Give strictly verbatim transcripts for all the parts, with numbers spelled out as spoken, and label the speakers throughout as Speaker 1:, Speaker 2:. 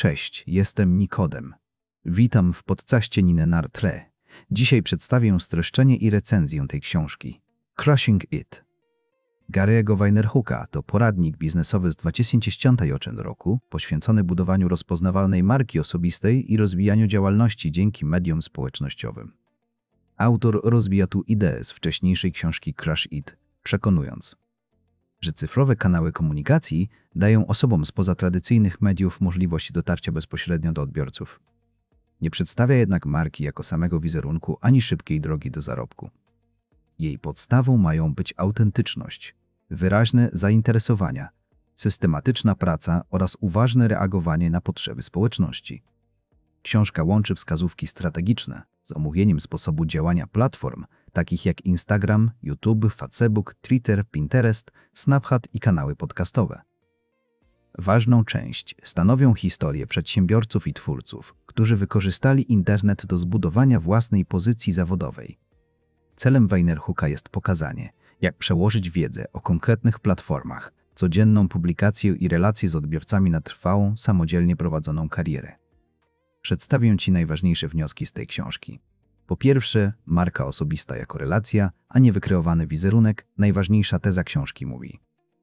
Speaker 1: Cześć, jestem Nikodem. Witam w podcaście Nine Nartre. Dzisiaj przedstawię streszczenie i recenzję tej książki. Crushing It. Gary'ego Vaynerchuka to poradnik biznesowy z dwa tysiące dziesiątego roku, poświęcony budowaniu rozpoznawalnej marki osobistej i rozwijaniu działalności dzięki mediom społecznościowym. Autor rozwija tu ideę z wcześniejszej książki Crush It, przekonując, że cyfrowe kanały komunikacji dają osobom spoza tradycyjnych mediów możliwość dotarcia bezpośrednio do odbiorców. Nie przedstawia jednak marki jako samego wizerunku ani szybkiej drogi do zarobku. Jej podstawą mają być autentyczność, wyraźne zainteresowania, systematyczna praca oraz uważne reagowanie na potrzeby społeczności. Książka łączy wskazówki strategiczne z omówieniem sposobu działania platform takich jak Instagram, YouTube, Facebook, Twitter, Pinterest, Snapchat i kanały podcastowe. Ważną część stanowią historie przedsiębiorców i twórców, którzy wykorzystali internet do zbudowania własnej pozycji zawodowej. Celem Vaynerchuka jest pokazanie, jak przełożyć wiedzę o konkretnych platformach, codzienną publikację i relacje z odbiorcami na trwałą, samodzielnie prowadzoną karierę. Przedstawię Ci najważniejsze wnioski z tej książki. Po pierwsze, marka osobista jako relacja, a nie wykreowany wizerunek. Najważniejsza teza książki mówi,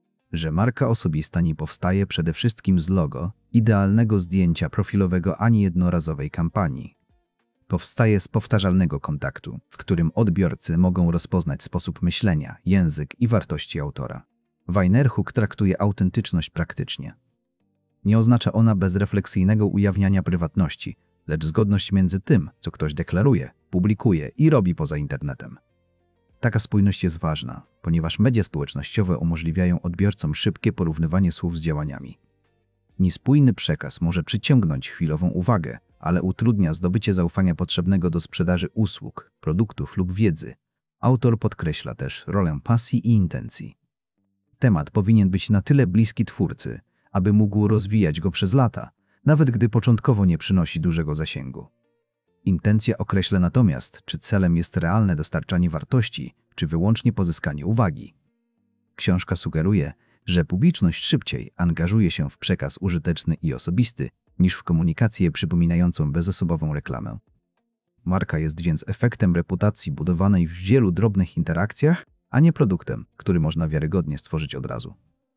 Speaker 1: że marka osobista nie powstaje przede wszystkim z logo, idealnego zdjęcia profilowego ani jednorazowej kampanii. Powstaje z powtarzalnego kontaktu, w którym odbiorcy mogą rozpoznać sposób myślenia, język i wartości autora. Vaynerchuk traktuje autentyczność praktycznie. Nie oznacza ona bezrefleksyjnego ujawniania prywatności, lecz zgodność między tym, co ktoś deklaruje, publikuje i robi poza internetem. Taka spójność jest ważna, ponieważ media społecznościowe umożliwiają odbiorcom szybkie porównywanie słów z działaniami. Niespójny przekaz może przyciągnąć chwilową uwagę, ale utrudnia zdobycie zaufania potrzebnego do sprzedaży usług, produktów lub wiedzy. Autor podkreśla też rolę pasji i intencji. Temat powinien być na tyle bliski twórcy, aby mógł rozwijać go przez lata, nawet gdy początkowo nie przynosi dużego zasięgu. Intencja określa natomiast, czy celem jest realne dostarczanie wartości, czy wyłącznie pozyskanie uwagi. Książka sugeruje, że publiczność szybciej angażuje się w przekaz użyteczny i osobisty, niż w komunikację przypominającą bezosobową reklamę. Marka jest więc efektem reputacji budowanej w wielu drobnych interakcjach, a nie produktem, który można wiarygodnie stworzyć od razu.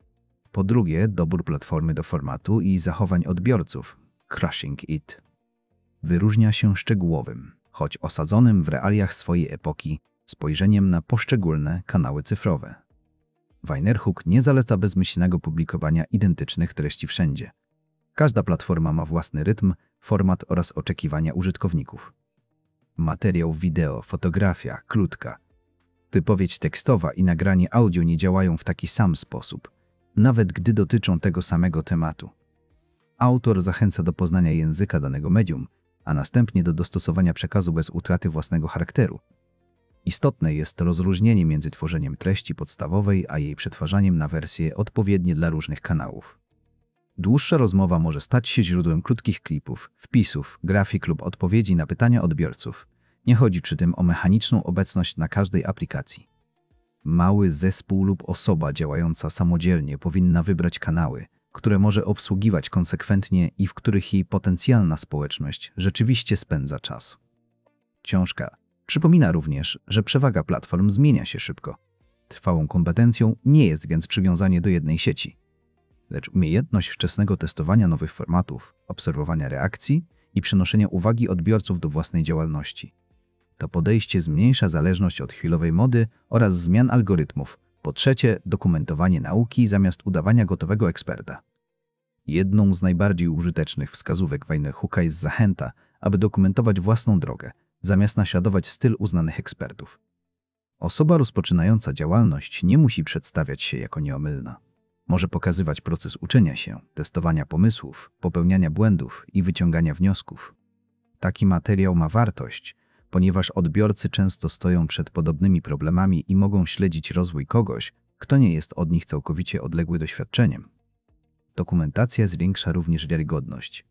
Speaker 1: Po drugie, dobór platformy do formatu i zachowań odbiorców. Crushing It wyróżnia się szczegółowym, choć osadzonym w realiach swojej epoki, spojrzeniem na poszczególne kanały cyfrowe. Vaynerchuk nie zaleca bezmyślnego publikowania identycznych treści wszędzie. Każda platforma ma własny rytm, format oraz oczekiwania użytkowników. Materiał wideo, fotografia, krótka, wypowiedź tekstowa i nagranie audio nie działają w taki sam sposób, nawet gdy dotyczą tego samego tematu. Autor zachęca do poznania języka danego medium, a następnie do dostosowania przekazu bez utraty własnego charakteru. Istotne jest rozróżnienie między tworzeniem treści podstawowej a jej przetwarzaniem na wersje odpowiednie dla różnych kanałów. Dłuższa rozmowa może stać się źródłem krótkich klipów, wpisów, grafik lub odpowiedzi na pytania odbiorców. Nie chodzi przy tym o mechaniczną obecność na każdej aplikacji. Mały zespół lub osoba działająca samodzielnie powinna wybrać kanały, które może obsługiwać konsekwentnie i w których jej potencjalna społeczność rzeczywiście spędza czas. Książka przypomina również, że przewaga platform zmienia się szybko. Trwałą kompetencją nie jest więc przywiązanie do jednej sieci, lecz umiejętność wczesnego testowania nowych formatów, obserwowania reakcji i przenoszenia uwagi odbiorców do własnej działalności. To podejście zmniejsza zależność od chwilowej mody oraz zmian algorytmów. Po trzecie, dokumentowanie nauki zamiast udawania gotowego eksperta. Jedną z najbardziej użytecznych wskazówek Vaynerchuka jest zachęta, aby dokumentować własną drogę, zamiast naśladować styl uznanych ekspertów. Osoba rozpoczynająca działalność nie musi przedstawiać się jako nieomylna. Może pokazywać proces uczenia się, testowania pomysłów, popełniania błędów i wyciągania wniosków. Taki materiał ma wartość, ponieważ odbiorcy często stoją przed podobnymi problemami i mogą śledzić rozwój kogoś, kto nie jest od nich całkowicie odległy doświadczeniem. Dokumentacja zwiększa również wiarygodność.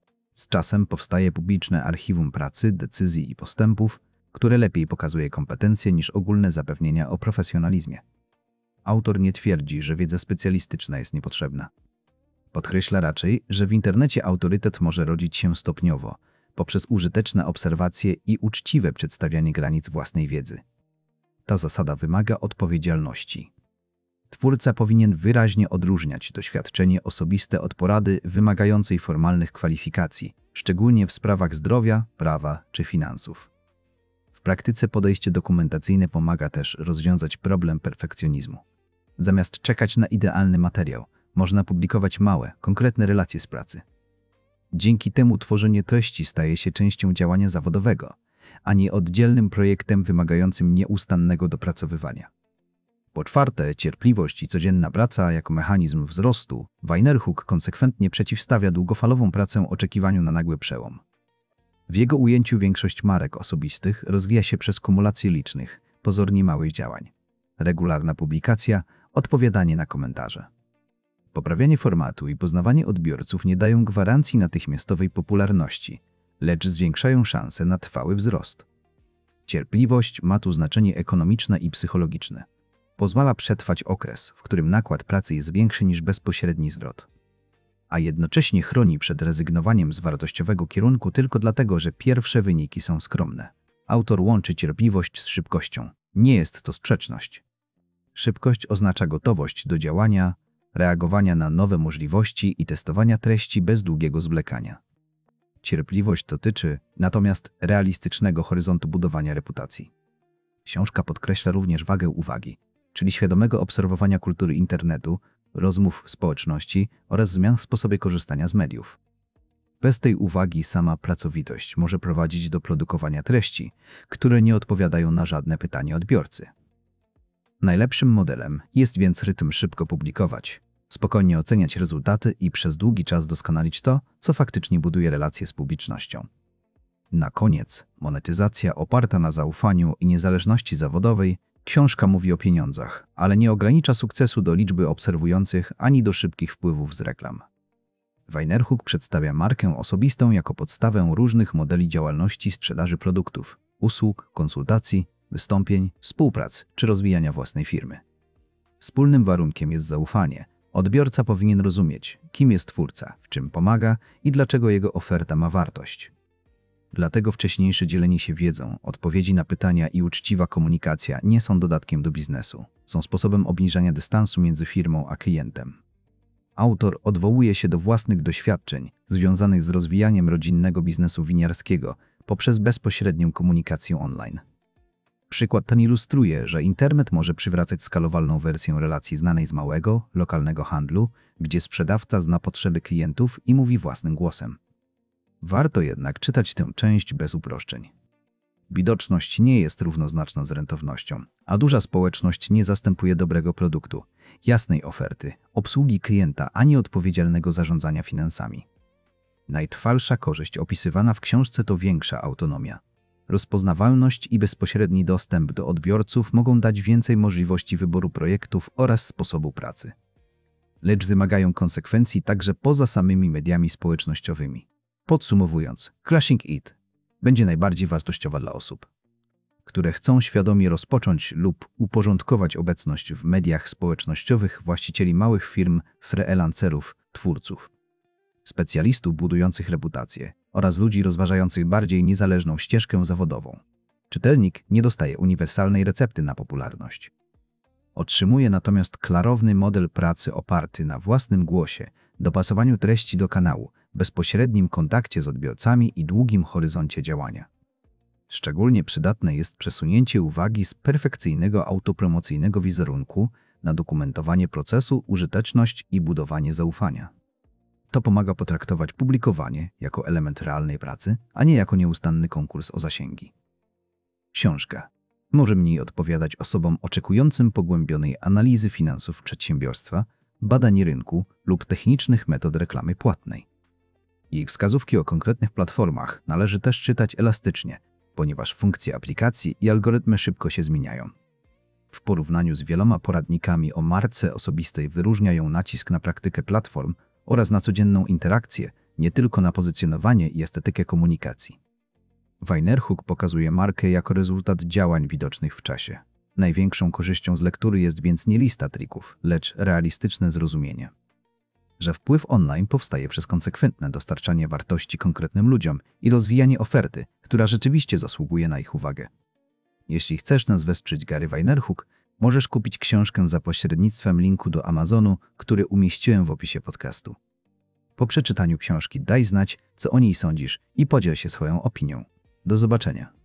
Speaker 1: Z czasem powstaje publiczne archiwum pracy, decyzji i postępów, które lepiej pokazuje kompetencje niż ogólne zapewnienia o profesjonalizmie. Autor nie twierdzi, że wiedza specjalistyczna jest niepotrzebna. Podkreśla raczej, że w internecie autorytet może rodzić się stopniowo, poprzez użyteczne obserwacje i uczciwe przedstawianie granic własnej wiedzy. Ta zasada wymaga odpowiedzialności. Twórca powinien wyraźnie odróżniać doświadczenie osobiste od porady wymagającej formalnych kwalifikacji, szczególnie w sprawach zdrowia, prawa czy finansów. W praktyce podejście dokumentacyjne pomaga też rozwiązać problem perfekcjonizmu. Zamiast czekać na idealny materiał, można publikować małe, konkretne relacje z pracy. Dzięki temu tworzenie treści staje się częścią działania zawodowego, a nie oddzielnym projektem wymagającym nieustannego dopracowywania. Po czwarte, cierpliwość i codzienna praca jako mechanizm wzrostu. Weinerhook konsekwentnie przeciwstawia długofalową pracę oczekiwaniu na nagły przełom. W jego ujęciu większość marek osobistych rozwija się przez kumulację licznych, pozornie małych działań. Regularna publikacja, odpowiadanie na komentarze. Poprawianie formatu i poznawanie odbiorców nie dają gwarancji natychmiastowej popularności, lecz zwiększają szanse na trwały wzrost. Cierpliwość ma tu znaczenie ekonomiczne i psychologiczne. Pozwala przetrwać okres, w którym nakład pracy jest większy niż bezpośredni zwrot, a jednocześnie chroni przed rezygnowaniem z wartościowego kierunku tylko dlatego, że pierwsze wyniki są skromne. Autor łączy cierpliwość z szybkością. Nie jest to sprzeczność. Szybkość oznacza gotowość do działania, reagowania na nowe możliwości i testowania treści bez długiego zwlekania. Cierpliwość dotyczy natomiast realistycznego horyzontu budowania reputacji. Książka podkreśla również wagę uwagi, czyli świadomego obserwowania kultury internetu, rozmów w społeczności oraz zmian w sposobie korzystania z mediów. Bez tej uwagi sama pracowitość może prowadzić do produkowania treści, które nie odpowiadają na żadne pytanie odbiorcy. Najlepszym modelem jest więc rytm szybko publikować, spokojnie oceniać rezultaty i przez długi czas doskonalić to, co faktycznie buduje relacje z publicznością. Na koniec, monetyzacja oparta na zaufaniu i niezależności zawodowej. Książka mówi o pieniądzach, ale nie ogranicza sukcesu do liczby obserwujących ani do szybkich wpływów z reklam. Weinerhook przedstawia markę osobistą jako podstawę różnych modeli działalności sprzedaży produktów, usług, konsultacji, wystąpień, współprac czy rozwijania własnej firmy. Wspólnym warunkiem jest zaufanie. Odbiorca powinien rozumieć, kim jest twórca, w czym pomaga i dlaczego jego oferta ma wartość. Dlatego wcześniejsze dzielenie się wiedzą, odpowiedzi na pytania i uczciwa komunikacja nie są dodatkiem do biznesu. Są sposobem obniżania dystansu między firmą a klientem. Autor odwołuje się do własnych doświadczeń związanych z rozwijaniem rodzinnego biznesu winiarskiego poprzez bezpośrednią komunikację online. Przykład ten ilustruje, że internet może przywracać skalowalną wersję relacji znanej z małego, lokalnego handlu, gdzie sprzedawca zna potrzeby klientów i mówi własnym głosem. Warto jednak czytać tę część bez uproszczeń. Widoczność nie jest równoznaczna z rentownością, a duża społeczność nie zastępuje dobrego produktu, jasnej oferty, obsługi klienta ani odpowiedzialnego zarządzania finansami. Najtrwalsza korzyść opisywana w książce to większa autonomia. Rozpoznawalność i bezpośredni dostęp do odbiorców mogą dać więcej możliwości wyboru projektów oraz sposobu pracy. Lecz wymagają konsekwencji także poza samymi mediami społecznościowymi. Podsumowując, Crushing It będzie najbardziej wartościowa dla osób, które chcą świadomie rozpocząć lub uporządkować obecność w mediach społecznościowych, właścicieli małych firm, freelancerów, twórców, specjalistów budujących reputację oraz ludzi rozważających bardziej niezależną ścieżkę zawodową. Czytelnik nie dostaje uniwersalnej recepty na popularność. Otrzymuje natomiast klarowny model pracy oparty na własnym głosie, dopasowaniu treści do kanału, bezpośrednim kontakcie z odbiorcami i długim horyzoncie działania. Szczególnie przydatne jest przesunięcie uwagi z perfekcyjnego autopromocyjnego wizerunku na dokumentowanie procesu, użyteczność i budowanie zaufania. To pomaga potraktować publikowanie jako element realnej pracy, a nie jako nieustanny konkurs o zasięgi. Książka może mniej odpowiadać osobom oczekującym pogłębionej analizy finansów przedsiębiorstwa, badań rynku lub technicznych metod reklamy płatnej. Jej wskazówki o konkretnych platformach należy też czytać elastycznie, ponieważ funkcje aplikacji i algorytmy szybko się zmieniają. W porównaniu z wieloma poradnikami o marce osobistej wyróżnia ją nacisk na praktykę platform oraz na codzienną interakcję, nie tylko na pozycjonowanie i estetykę komunikacji. Weinerhook pokazuje markę jako rezultat działań widocznych w czasie. Największą korzyścią z lektury jest więc nie lista trików, lecz realistyczne zrozumienie. że wpływ online powstaje przez konsekwentne dostarczanie wartości konkretnym ludziom i rozwijanie oferty, która rzeczywiście zasługuje na ich uwagę. Jeśli chcesz nas wesprzeć, Gary Vaynerchuk, możesz kupić książkę za pośrednictwem linku do Amazonu, który umieściłem w opisie podcastu. Po przeczytaniu książki daj znać, co o niej sądzisz i podziel się swoją opinią. Do zobaczenia.